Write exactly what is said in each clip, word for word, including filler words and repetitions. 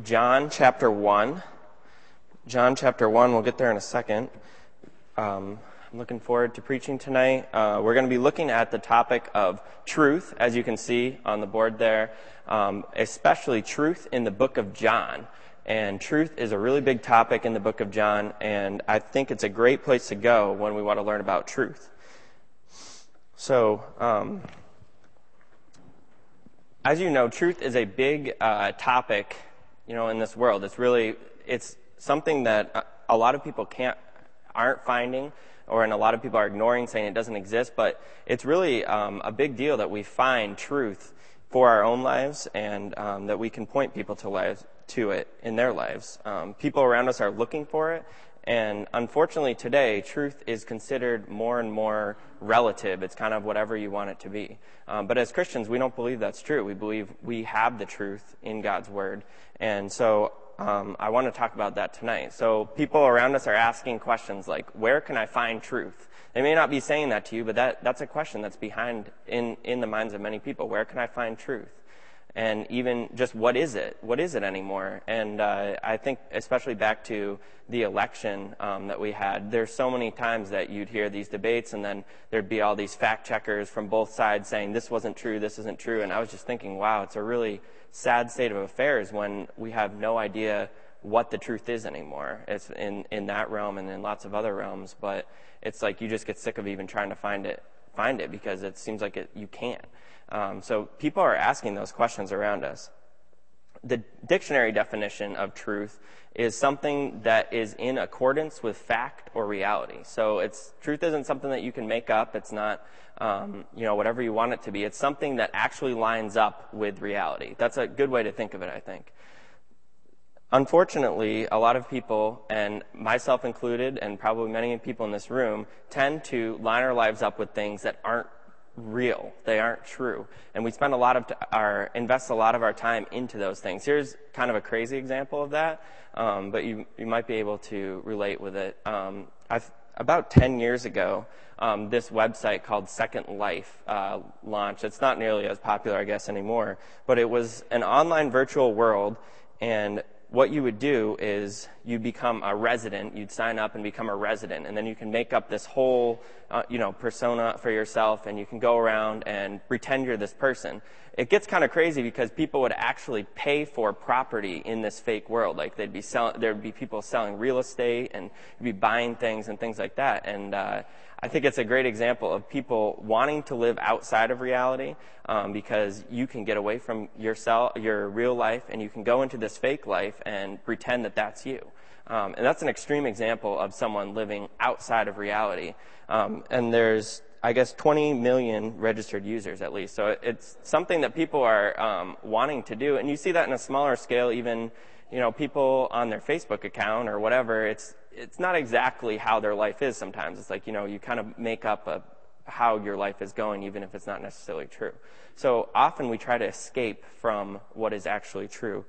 John chapter one. John chapter one, we'll get there in a second. Um, I'm looking forward to preaching tonight. Uh, we're going to be looking at the topic of truth, as you can see on the board there, um, especially truth in the book of John. And truth is a really big topic in the book of John, and I think it's a great place to go when we want to learn about truth. So, um, as you know, truth is a big uh, topic, you know, in this world. It's really, it's something that a lot of people can't, aren't finding, or and a lot of people are ignoring, saying it doesn't exist, but it's really um, a big deal that we find truth for our own lives, and um, that we can point people to lives, to it in their lives. Um, people around us are looking for it, and unfortunately today, truth is considered more and more relative. It's kind of whatever you want it to be. Um, but as Christians, we don't believe that's true. We believe we have the truth in God's Word. And so um, I want to talk about that tonight. So people around us are asking questions like, where can I find truth? They may not be saying that to you, but that, that's a question that's behind in, in the minds of many people. Where can I find truth? And even just what is it? What is it anymore? And uh, I think especially back to the election um, that we had, there's so many times that you'd hear these debates and then there'd be all these fact checkers from both sides saying this wasn't true, this isn't true. And I was just thinking, wow, it's a really sad state of affairs when we have no idea what the truth is anymore. It's in, in that realm and in lots of other realms, but it's like you just get sick of even trying to find it, find it because it seems like it, you can't. Um, so people are asking those questions around us. The dictionary definition of truth is something that is in accordance with fact or reality. So it's truth isn't something that you can make up. It's not, um, you know, whatever you want it to be. It's something that actually lines up with reality. That's a good way to think of it, I think. Unfortunately, a lot of people, and myself included, and probably many people in this room, tend to line our lives up with things that aren't real. They aren't true. And we spend a lot of t- our, invest a lot of our time into those things. Here's kind of a crazy example of that, um, but you, you might be able to relate with it. Um, I've, about ten years ago, um, this website called Second Life uh, launched. It's not nearly as popular, I guess, anymore, but it was an online virtual world, and what you would do is you become a resident, you'd sign up and become a resident, and then you can make up this whole, uh, you know, persona for yourself, and you can go around and pretend you're this person. It gets kind of crazy because people would actually pay for property in this fake world. Like they'd be selling, there'd be people selling real estate, and you'd be buying things and things like that. And uh, I think it's a great example of people wanting to live outside of reality, um, because you can get away from yourself, your real life, and you can go into this fake life and pretend that that's you. Um, and that's an extreme example of someone living outside of reality. Um, and there's, I guess, twenty million registered users at least. So it's something that people are um, wanting to do. And you see that in a smaller scale, even, you know, people on their Facebook account or whatever. It's it's not exactly how their life is sometimes. It's like, you know, you kind of make up a, how your life is going, even if it's not necessarily true. So often we try to escape from what is actually true.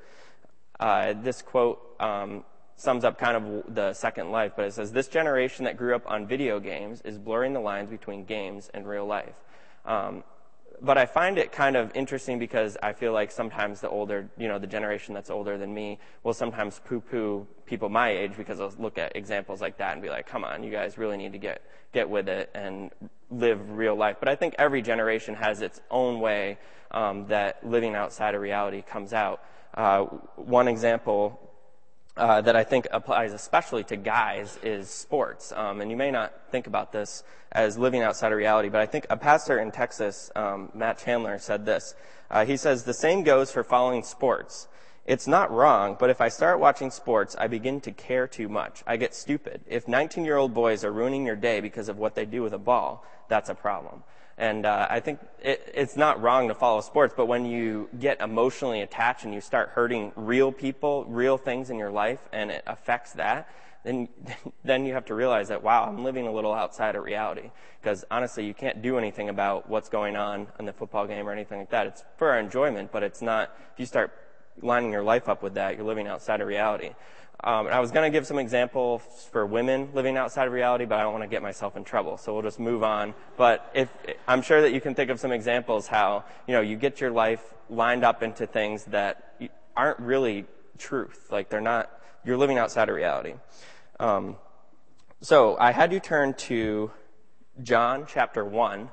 Uh, this quote um, sums up kind of the Second Life, but it says, "This generation that grew up on video games is blurring the lines between games and real life." Um, but I find it kind of interesting because I feel like sometimes the older, you know, the generation that's older than me will sometimes poo-poo people my age because they'll look at examples like that and be like, come on, you guys really need to get, get with it and live real life. But I think every generation has its own way um, that living outside of reality comes out. Uh, one example Uh, that I think applies especially to guys is sports. Um, and you may not think about this as living outside of reality, but I think a pastor in Texas, um, Matt Chandler, said this. Uh, he says, "The same goes for following sports. It's not wrong, but if I start watching sports, I begin to care too much. I get stupid. If nineteen-year-old boys are ruining your day because of what they do with a ball, that's a problem." And uh, I think it, it's not wrong to follow sports, but when you get emotionally attached and you start hurting real people, real things in your life, and it affects that, then then you have to realize that, wow, I'm living a little outside of reality. Because honestly, you can't do anything about what's going on in the football game or anything like that. It's for our enjoyment, but it's not, if you start lining your life up with that, you're living outside of reality. Um, and I was going to give some examples for women living outside of reality, but I don't want to get myself in trouble, so we'll just move on. But if I'm sure that you can think of some examples how, you know, you get your life lined up into things that aren't really truth. Like they're not, you're living outside of reality. Um, so I had you turn to John chapter one.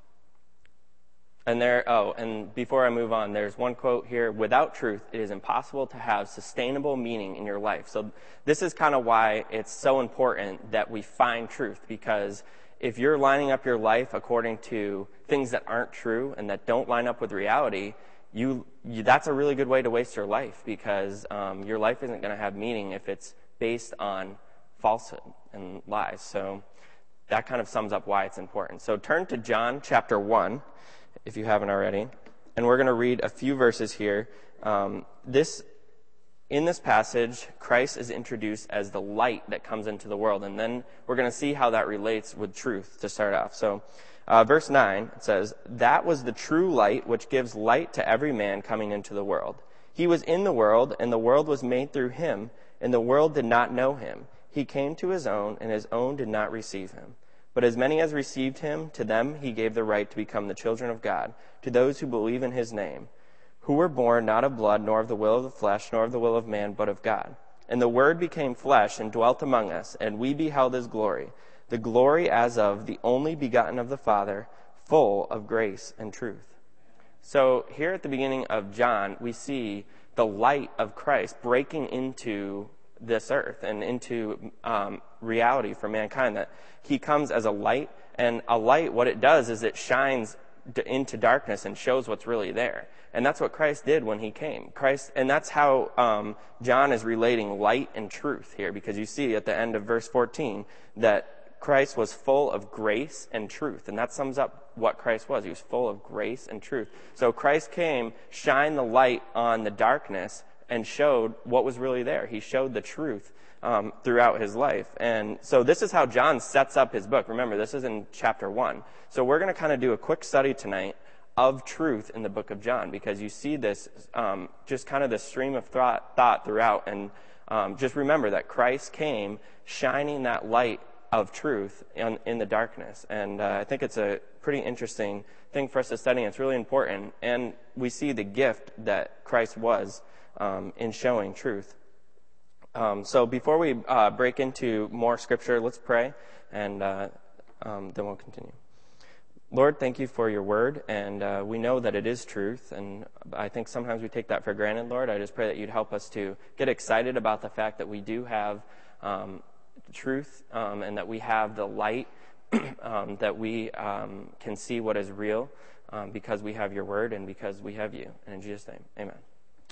And there, oh, and before I move on, there's one quote here: without truth, it is impossible to have sustainable meaning in your life. So this is kind of why it's so important that we find truth, because if you're lining up your life according to things that aren't true and that don't line up with reality, you, you that's a really good way to waste your life, because um, your life isn't going to have meaning if it's based on falsehood and lies. So that kind of sums up why it's important. So turn to John chapter one, if you haven't already, and we're going to read a few verses here. Um, this, in this passage, Christ is introduced as the light that comes into the world, and then we're going to see how that relates with truth to start off. So, uh, verse nine, it says, "That was the true light which gives light to every man coming into the world. He was in the world, and the world was made through him, and the world did not know him. He came to his own, and his own did not receive him. But as many as received him, to them he gave the right to become the children of God, to those who believe in his name, who were born not of blood, nor of the will of the flesh, nor of the will of man, but of God. And the Word became flesh and dwelt among us, and we beheld his glory, the glory as of the only begotten of the Father, full of grace and truth." So here at the beginning of John, we see the light of Christ breaking into this earth and into um, reality for mankind, that he comes as a light, and a light, what it does is it shines d- into darkness and shows what's really there. And that's what Christ did when he came. Christ, and that's how um, John is relating light and truth here, because you see at the end of verse fourteen that Christ was full of grace and truth, and that sums up what Christ was. He was full of grace and truth. So Christ came, shined the light on the darkness, and showed what was really there. He showed the truth um, throughout his life. And so this is how John sets up his book. Remember, this is in chapter one. So we're going to kind of do a quick study tonight of truth in the book of John, because you see this, um, just kind of this stream of thought, thought throughout. And um, just remember that Christ came shining that light of truth in, in the darkness. And uh, I think it's a pretty interesting thing for us to study. It's really important. And we see the gift that Christ was Um, in showing truth. Um, so before we uh, break into more scripture, let's pray, and uh, um, then we'll continue. Lord, thank you for your word, and uh, we know that it is truth, and I think sometimes we take that for granted, Lord. I just pray that you'd help us to get excited about the fact that we do have um, truth, um, and that we have the light, um, that we um, can see what is real, um, because we have your word and because we have you. And in Jesus' name, amen.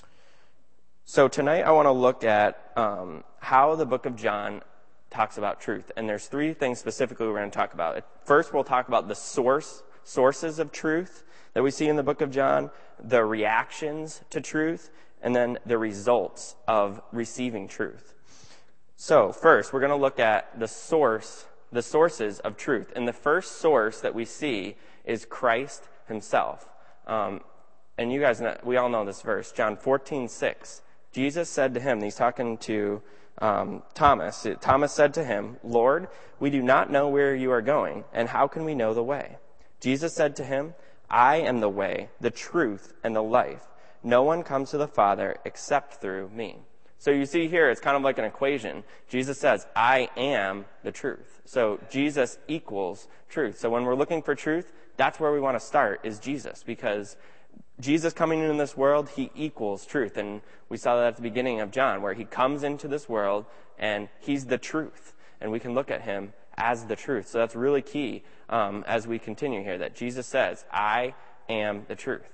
So tonight I want to look at um, how the book of John talks about truth. And there's three things specifically we're going to talk about. First, we'll talk about the source, sources of truth that we see in the book of John, the reactions to truth, and then the results of receiving truth. So first, we're going to look at the source, the sources of truth. And the first source that we see is Christ himself. Um, and you guys know, we all know this verse, John fourteen six. Jesus said to him, he's talking to um, Thomas. Thomas said to him, "Lord, we do not know where you are going, and how can we know the way?" Jesus said to him, "I am the way, the truth, and the life. No one comes to the Father except through me." So you see here, it's kind of like an equation. Jesus says, "I am the truth." So Jesus equals truth. So when we're looking for truth, that's where we want to start, is Jesus, because Jesus coming into this world, he equals truth. And we saw that at the beginning of John, where he comes into this world and he's the truth. And we can look at him as the truth. So that's really key um, as we continue here, that Jesus says, "I am the truth."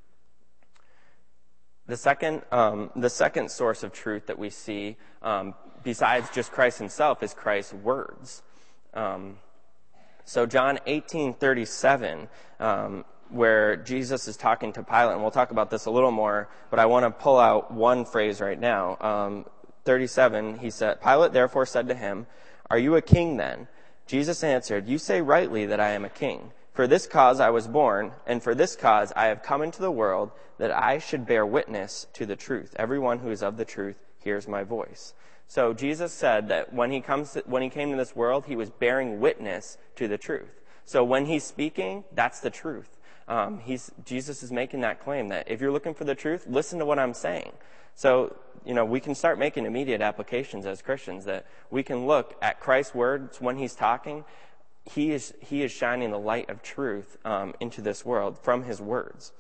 The second, um, the second source of truth that we see, um, besides just Christ himself, is Christ's words. Um, so John eighteen thirty-seven, um, where Jesus is talking to Pilate, and we'll talk about this a little more, but I want to pull out one phrase right now. Um, thirty-seven, he said, "Pilate therefore said to him, 'Are you a king then?' Jesus answered, 'You say rightly that I am a king. For this cause I was born, and for this cause I have come into the world, that I should bear witness to the truth. Everyone who is of the truth hears my voice.'" So Jesus said that when he comes, to, when he came to this world, he was bearing witness to the truth. So when he's speaking, that's the truth. Um, he's, Jesus is making that claim that if you're looking for the truth, listen to what I'm saying. So you know, we can start making immediate applications as Christians, that we can look at Christ's words when he's talking. He is, he is shining the light of truth um, into this world from his words.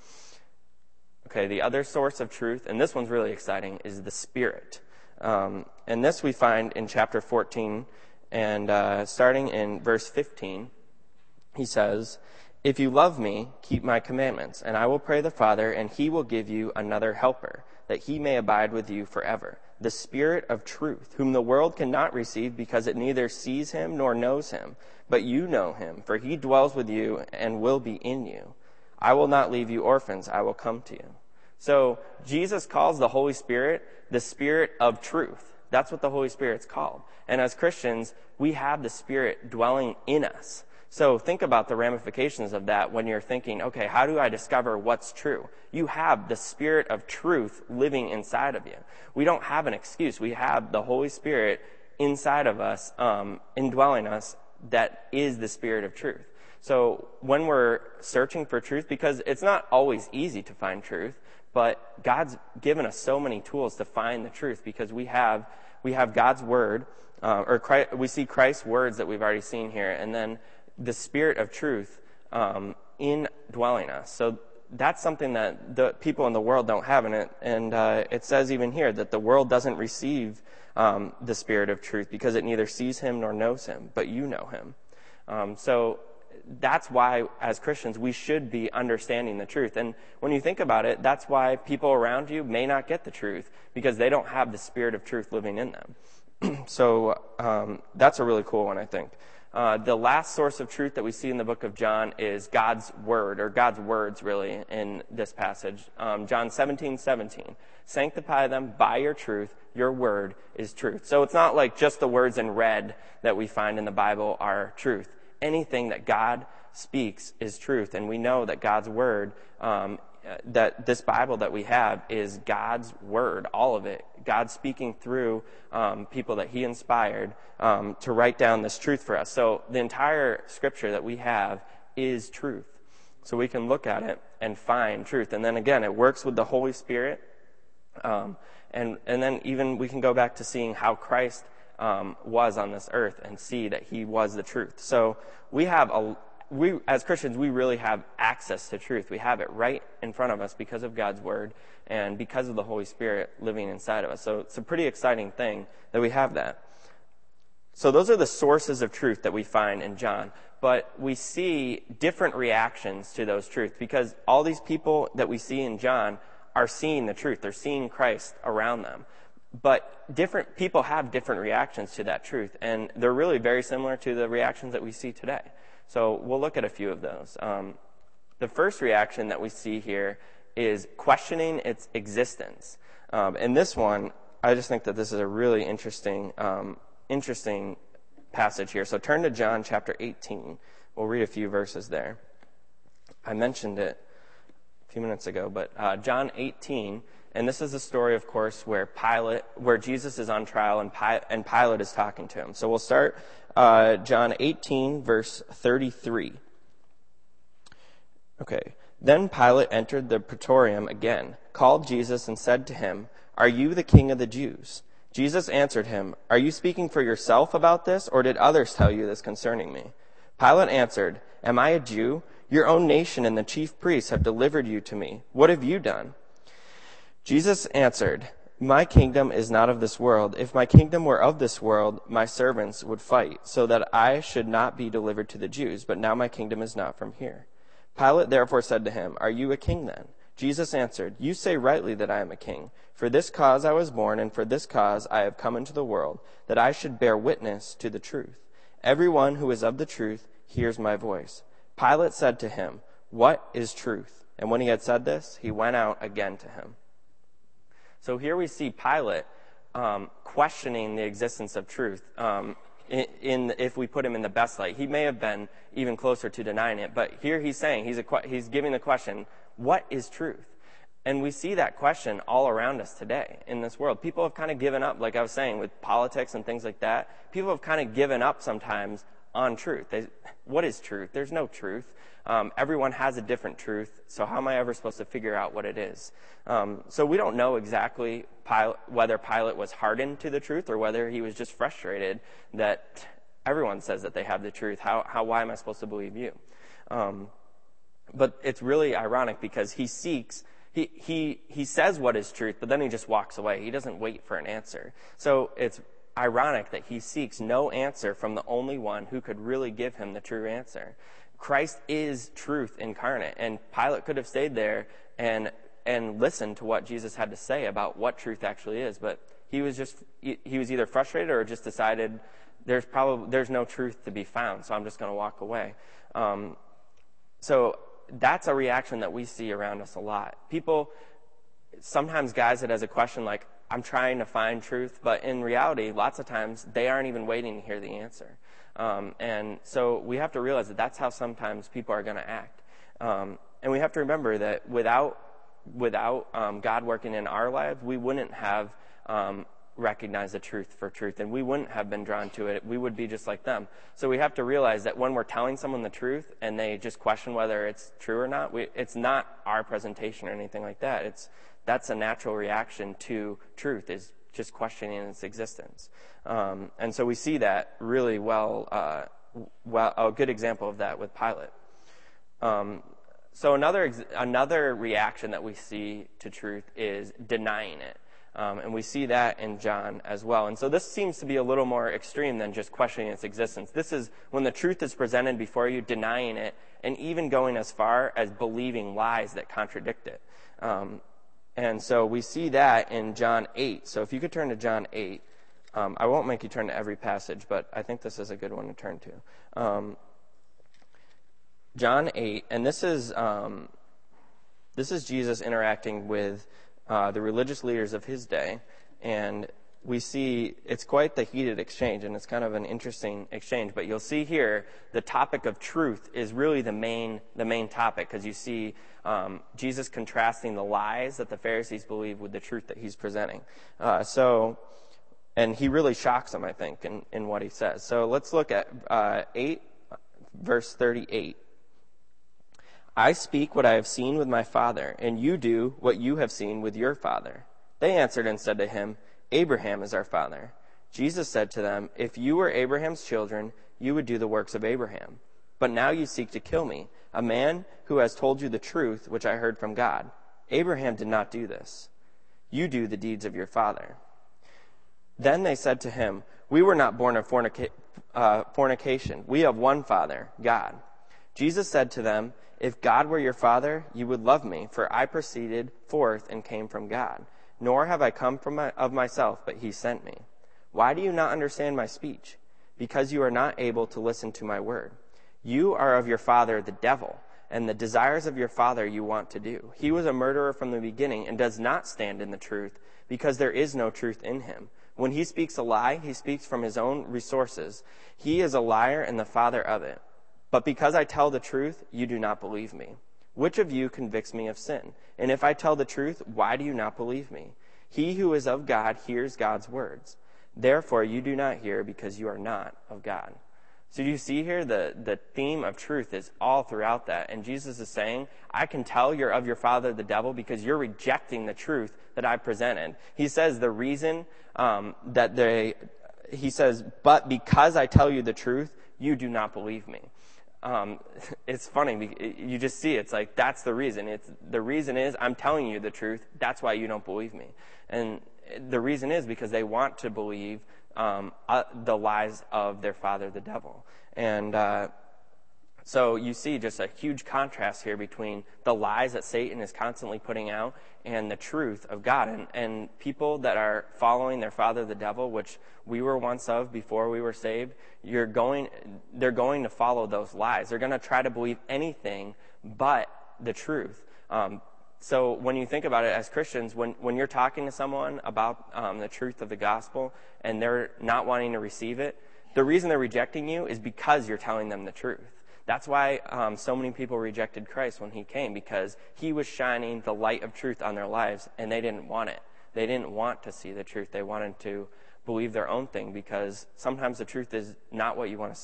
Okay, the other source of truth, and this one's really exciting, is the Spirit. Um, and this we find in chapter fourteen, and uh, starting in verse fifteen, he says, "If you love me, keep my commandments, and I will pray the Father, and he will give you another helper, that he may abide with you forever, the Spirit of truth, whom the world cannot receive because it neither sees him nor knows him. But you know him, for he dwells with you and will be in you. I will not leave you orphans, I will come to you." So Jesus calls the Holy Spirit the Spirit of truth. That's what the Holy Spirit's called. And as Christians, we have the Spirit dwelling in us. So think about the ramifications of that when you're thinking, okay, how do I discover what's true? You have the Spirit of truth living inside of you. We don't have an excuse. We have the Holy Spirit inside of us, um, indwelling us, that is the Spirit of truth. So when we're searching for truth, because it's not always easy to find truth, but God's given us so many tools to find the truth, because we have we have God's word, uh, or Christ, we see Christ's words that we've already seen here, and then the Spirit of truth um, indwelling us. So that's something that the people in the world don't have in it. And uh, it says even here that the world doesn't receive um, the Spirit of truth because it neither sees him nor knows him, but you know him. Um, so that's why, as Christians, we should be understanding the truth. And when you think about it, that's why people around you may not get the truth, because they don't have the Spirit of truth living in them. So um, that's a really cool one, I think. Uh, the last source of truth that we see in the book of John is God's word, or God's words, really, in this passage. Um, John seventeen seventeen. "Sanctify them by your truth. Your word is truth." So it's not like just the words in red that we find in the Bible are truth. Anything that God speaks is truth. And we know that God's word, um, that this Bible that we have is God's word, all of it. God speaking through um, people that he inspired um, to write down this truth for us. So the entire scripture that we have is truth. So we can look at it and find truth. And then again, it works with the Holy Spirit. Um, and, and then even we can go back to seeing how Christ um, was on this earth and see that he was the truth. So we have a We, as Christians, we really have access to truth. We have it right in front of us because of God's word and because of the Holy Spirit living inside of us. So it's a pretty exciting thing that we have that. So those are the sources of truth that we find in John. But we see different reactions to those truths, because all these people that we see in John are seeing the truth. They're seeing Christ around them. But different people have different reactions to that truth, and they're really very similar to the reactions that we see today. So we'll look at a few of those. Um, the first reaction that we see here is questioning its existence. Um, and this one, I just think that this is a really interesting, um, interesting passage here. So turn to John chapter eighteen. We'll read a few verses there. I mentioned it a few minutes ago, but uh, John eighteen, and this is the story, of course, where Pilate, where Jesus is on trial and, Pilate, and Pilate is talking to him. So we'll start uh, John eighteen, verse thirty-three. Okay. Then Pilate entered the praetorium again, called Jesus, and said to him, "Are you the king of the Jews?" Jesus answered him, "Are you speaking for yourself about this, or did others tell you this concerning me?" Pilate answered, "Am I a Jew? Your own nation and the chief priests have delivered you to me. What have you done?" Jesus answered, "My kingdom is not of this world. If my kingdom were of this world, my servants would fight, so that I should not be delivered to the Jews. But now my kingdom is not from here." Pilate therefore said to him, "Are you a king then?" Jesus answered, "You say rightly that I am a king. For this cause I was born, and for this cause I have come into the world, that I should bear witness to the truth. Everyone who is of the truth hears my voice." Pilate said to him, "What is truth?" And when he had said this, he went out again to him. So here we see Pilate um, questioning the existence of truth. Um, in, in if we put him in the best light, he may have been even closer to denying it. But here he's saying he's a, he's giving the question, "What is truth?" And we see that question all around us today in this world. People have kind of given up, like I was saying, with politics and things like that. People have kind of given up sometimes on truth. They, what is truth? There's no truth. Um, everyone has a different truth, so how am I ever supposed to figure out what it is? Um, so we don't know exactly Pilate, whether Pilate was hardened to the truth or whether he was just frustrated that everyone says that they have the truth. How, how why am I supposed to believe you? Um, but it's really ironic because he seeks, he, he, he says what is truth, but then he just walks away. He doesn't wait for an answer. So it's ironic that he seeks no answer from the only one who could really give him the true answer. Christ is truth incarnate, and Pilate could have stayed there and and listened to what Jesus had to say about what truth actually is, but he was just he was either frustrated or just decided there's probably there's no truth to be found, so I'm just going to walk away. Um, so that's a reaction that we see around us a lot. People sometimes guys it as a question like, I'm trying to find truth, but in reality, lots of times they aren't even waiting to hear the answer. Um, and so we have to realize that that's how sometimes people are going to act. Um, and we have to remember that without without um, God working in our lives, we wouldn't have um, recognized the truth for truth, and we wouldn't have been drawn to it. We would be just like them. So we have to realize that when we're telling someone the truth and they just question whether it's true or not, we, it's not our presentation or anything like that. It's that's a natural reaction to truth, is just questioning its existence. Um, and so we see that really well, uh, well, a good example of that with Pilate. Um, so another ex- another reaction that we see to truth is denying it. Um, and we see that in John as well. And so this seems to be a little more extreme than just questioning its existence. This is when the truth is presented before you, denying it, and even going as far as believing lies that contradict it. Um, and so we see that in John eight. So if you could turn to John eight. Um, I won't make you turn to every passage, but I think this is a good one to turn to. Um, John eight, and this is um, this is Jesus interacting with uh, the religious leaders of his day, and we see it's quite the heated exchange, and it's kind of an interesting exchange. But you'll see here the topic of truth is really the main the main topic, because you see um, Jesus contrasting the lies that the Pharisees believe with the truth that he's presenting. Uh, so. And he really shocks them, I think, in, in what he says. So let's look at uh, eight, verse thirty-eight. I speak what I have seen with my father, and you do what you have seen with your father. They answered and said to him, Abraham is our father. Jesus said to them, if you were Abraham's children, you would do the works of Abraham. But now you seek to kill me, a man who has told you the truth, which I heard from God. Abraham did not do this. You do the deeds of your father. Then they said to him, we were not born of fornica- uh, fornication. We have one Father, God. Jesus said to them, if God were your Father, you would love me, for I proceeded forth and came from God. Nor have I come from my, of myself, but he sent me. Why do you not understand my speech? Because you are not able to listen to my word. You are of your father, the devil, and the desires of your father you want to do. He was a murderer from the beginning and does not stand in the truth, because there is no truth in him. When he speaks a lie, he speaks from his own resources. He is a liar and the father of it. But because I tell the truth, you do not believe me. Which of you convicts me of sin? And if I tell the truth, why do you not believe me? He who is of God hears God's words. Therefore, you do not hear because you are not of God. So you see here the, the theme of truth is all throughout that. And Jesus is saying, I can tell you're of your father, the devil, because you're rejecting the truth that I presented. He says the reason um, that they, he says, but because I tell you the truth, you do not believe me. Um, it's funny. You just see it's like, that's the reason. It's the reason is I'm telling you the truth. That's why you don't believe me. And the reason is because they want to believe Um, uh, the lies of their father, the devil. And uh, so you see just a huge contrast here between the lies that Satan is constantly putting out and the truth of God. And, and people that are following their father, the devil, which we were once of before we were saved, you're going, they're going to follow those lies. They're going to try to believe anything but the truth. Um, So when you think about it as Christians, when, when you're talking to someone about um, the truth of the gospel and they're not wanting to receive it, the reason they're rejecting you is because you're telling them the truth. That's why um, so many people rejected Christ when he came, because he was shining the light of truth on their lives, and they didn't want it. They didn't want to see the truth. They wanted to believe their own thing, because sometimes the truth is not what you want to see.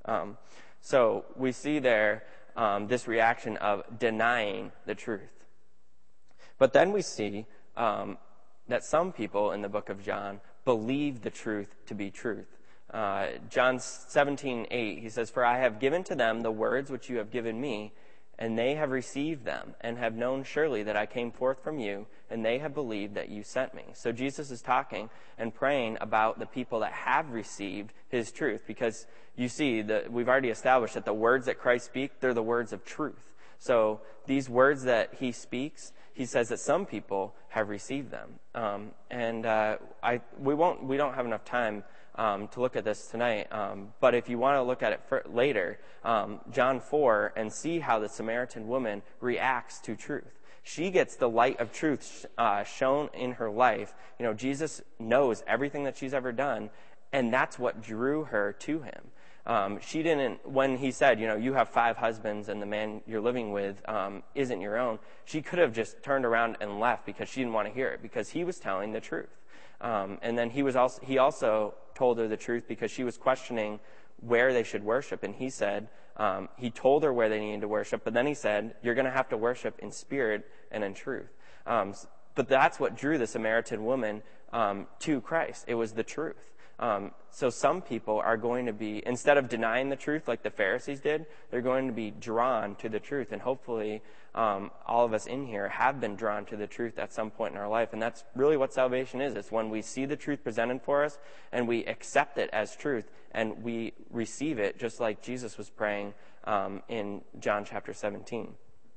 Um, so we see there um, this reaction of denying the truth. But then we see um, that some people in the book of John believe the truth to be truth. Uh, John seventeen eight, he says, "For I have given to them the words which you have given me, and they have received them, and have known surely that I came forth from you, and they have believed that you sent me." So Jesus is talking and praying about the people that have received his truth, because you see that we've already established that the words that Christ speaks, they're the words of truth. So these words that he speaks, he says that some people have received them. Um, and uh, I we won't we don't have enough time Um, to look at this tonight. Um, but if you want to look at it for, later, um, John four, and see how the Samaritan woman reacts to truth. She gets the light of truth uh, shown in her life. You know, Jesus knows everything that she's ever done, and that's what drew her to him. Um, she didn't, when he said, you know, you have five husbands and the man you're living with um, isn't your own, she could have just turned around and left because she didn't want to hear it, because he was telling the truth. Um, and then he was also he also told her the truth because she was questioning where they should worship. And he said, um, he told her where they needed to worship, but then he said, you're going to have to worship in spirit and in truth. Um, but that's what drew the Samaritan woman um, to Christ. It was the truth. Um, so some people are going to be, instead of denying the truth like the Pharisees did, they're going to be drawn to the truth. And hopefully um, all of us in here have been drawn to the truth at some point in our life. And that's really what salvation is. It's when we see the truth presented for us and we accept it as truth and we receive it, just like Jesus was praying um, in John chapter seventeen.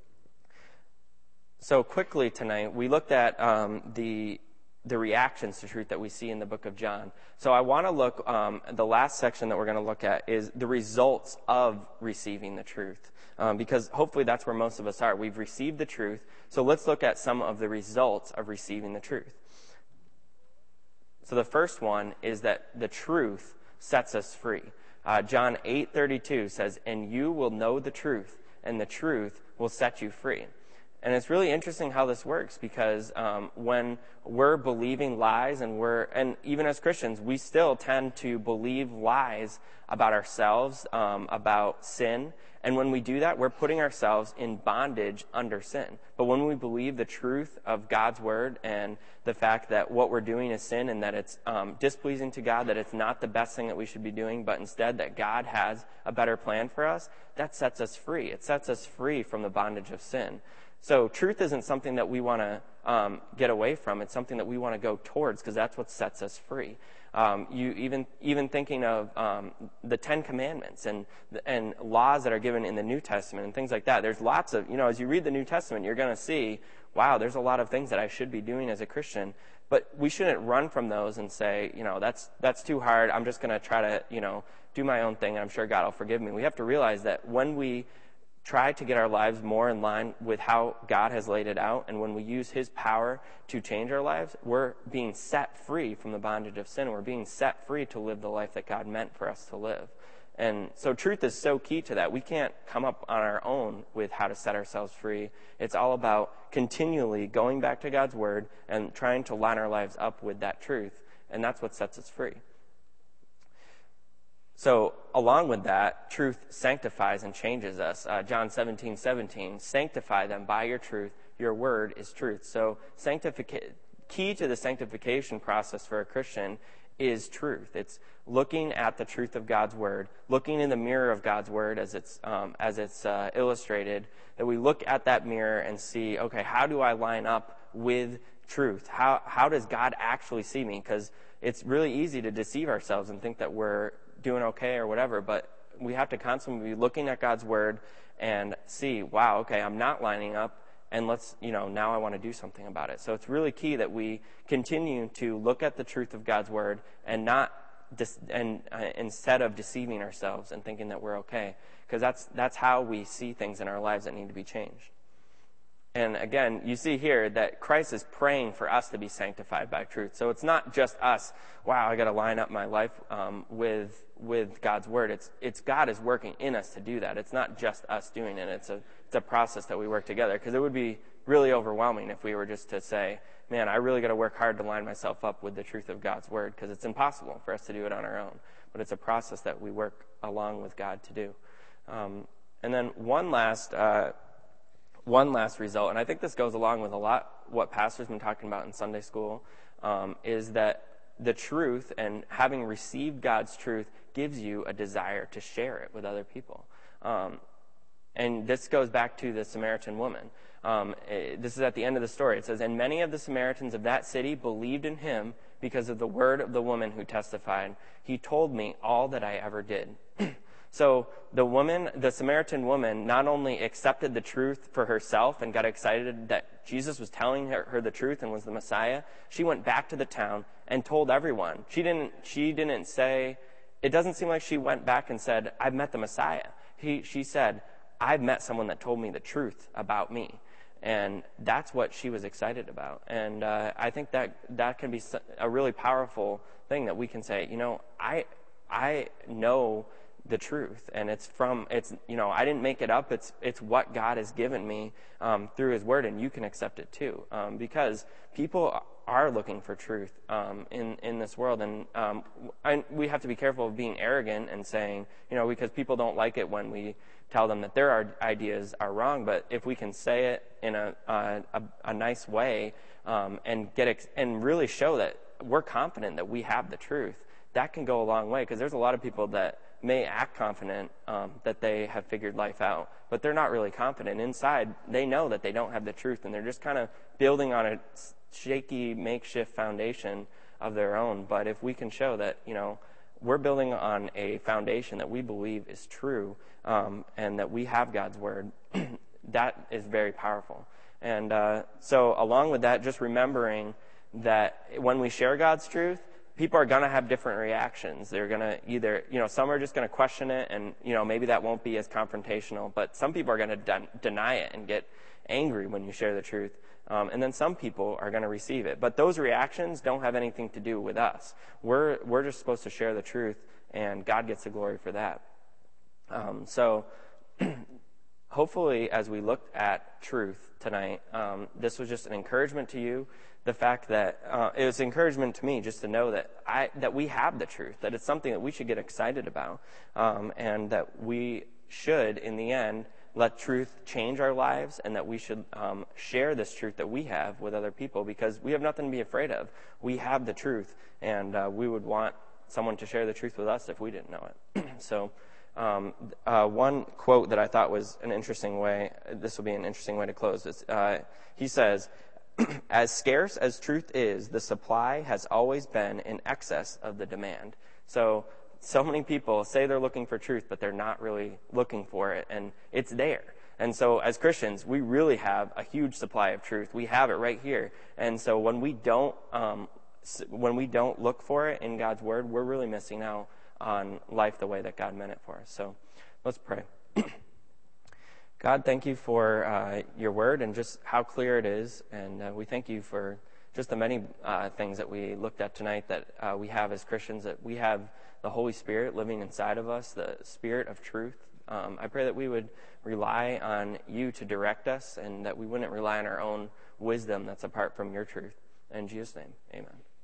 So quickly tonight, we looked at um, the the reactions to truth that we see in the book of John. So I want to look, um, the last section that we're going to look at is the results of receiving the truth. Um, because hopefully that's where most of us are. We've received the truth. So let's look at some of the results of receiving the truth. So the first one is that the truth sets us free. Uh, John eight thirty-two says, "And you will know the truth, and the truth will set you free." And it's really interesting how this works, because um, when we're believing lies, and we're and even as Christians, we still tend to believe lies about ourselves, um, about sin. And when we do that, we're putting ourselves in bondage under sin. But when we believe the truth of God's word and the fact that what we're doing is sin and that it's um, displeasing to God, that it's not the best thing that we should be doing, but instead that God has a better plan for us, that sets us free. It sets us free from the bondage of sin. So truth isn't something that we want to um, get away from. It's something that we want to go towards, because that's what sets us free. Um, you even even thinking of um, the Ten Commandments and and laws that are given in the New Testament and things like that. There's lots of, you know, as you read the New Testament, you're going to see, wow, there's a lot of things that I should be doing as a Christian. But we shouldn't run from those and say, you know, that's that's too hard. I'm just going to try to, you know, do my own thing, and I'm sure God will forgive me. We have to realize that when we try to get our lives more in line with how God has laid it out, and when we use his power to change our lives, we're being set free from the bondage of sin. We're being set free to live the life that God meant for us to live. And so truth is so key to that. We can't come up on our own with how to set ourselves free. It's all about continually going back to God's word and trying to line our lives up with that truth, and that's what sets us free. So along with that, truth sanctifies and changes us. Uh, John seventeen seventeen, "Sanctify them by your truth. Your word is truth." So sanctifica- key to the sanctification process for a Christian is truth. It's looking at the truth of God's word, looking in the mirror of God's word as it's um, as it's uh, illustrated, that we look at that mirror and see, okay, how do I line up with truth? How how does God actually see me? Because it's really easy to deceive ourselves and think that we're doing okay or whatever, but we have to constantly be looking at God's word and see, wow, okay, I'm not lining up, and let's, you know, now I want to do something about it. So it's really key that we continue to look at the truth of God's word and not dis- and uh, instead of deceiving ourselves and thinking that we're okay, because that's that's how we see things in our lives that need to be changed. And again, you see here that Christ is praying for us to be sanctified by truth. So it's not just us, wow, I got to line up my life um, with with God's word. It's it's God is working in us to do that. It's not just us doing it. It's a it's a process that we work together, because it would be really overwhelming if we were just to say, man, I really got to work hard to line myself up with the truth of God's word, because it's impossible for us to do it on our own. But it's a process that we work along with God to do. Um, and then one last uh, one last result, and I think this goes along with a lot what Pastor's been talking about in Sunday school, um, is that the truth and having received God's truth gives you a desire to share it with other people. Um, and this goes back to the Samaritan woman. Um, it, this is at the end of the story. It says, and many of the Samaritans of that city believed in him because of the word of the woman who testified, he told me all that I ever did. So the woman, the Samaritan woman, not only accepted the truth for herself and got excited that Jesus was telling her, her the truth and was the Messiah, she went back to the town and told everyone. She didn't, she didn't say, it doesn't seem like she went back and said, I've met the Messiah. He, she said, I've met someone that told me the truth about me. And that's what she was excited about. And uh, I think that that can be a really powerful thing, that we can say, you know, I I know the truth, and it's from, it's, you know, I didn't make it up. It's it's what God has given me um, through his word, and you can accept it too. Um, because people are looking for truth um, in, in this world. And um, I, we have to be careful of being arrogant and saying, you know, because people don't like it when we tell them that their ideas are wrong. But if we can say it in a a, a, a nice way um, and get ex- and really show that we're confident that we have the truth, that can go a long way. Because there's a lot of people that may act confident um, that they have figured life out, but they're not really confident. Inside, they know that they don't have the truth, and they're just kind of building on a shaky makeshift foundation of their own. But if we can show that, you know, we're building on a foundation that we believe is true, um, and that we have God's word, that is very powerful. And uh, so along with that, just remembering that when we share God's truth, people are going to have different reactions. They're going to either, you know, some are just going to question it, and, you know, maybe that won't be as confrontational, but some people are going to de- deny it and get angry when you share the truth. Um, and then some people are going to receive it. But those reactions don't have anything to do with us. We're we're just supposed to share the truth, and God gets the glory for that. Um, so hopefully, as we looked at truth tonight, um, this was just an encouragement to you. The fact that uh, it was encouragement to me just to know that I that we have the truth, that it's something that we should get excited about, um, and that we should, in the end, let truth change our lives, and that we should um, share this truth that we have with other people, because we have nothing to be afraid of. We have the truth, and uh, we would want someone to share the truth with us if we didn't know it. So um, uh, one quote that I thought was an interesting way, this will be an interesting way to close this. Uh, he says, as scarce as truth is, the supply has always been in excess of the demand. So So many people say they're looking for truth, but they're not really looking for it, and it's there. And so as Christians, we really have a huge supply of truth. We have it right here. And so when we don't um, when we don't look for it in God's word, we're really missing out on life the way that God meant it for us. So let's pray. God, thank you for uh, your word and just how clear it is. And uh, we thank you for just the many uh, things that we looked at tonight that uh, we have as Christians, that we have the Holy Spirit living inside of us, the Spirit of truth. Um, I pray that we would rely on you to direct us, and that we wouldn't rely on our own wisdom that's apart from your truth. In Jesus' name, amen.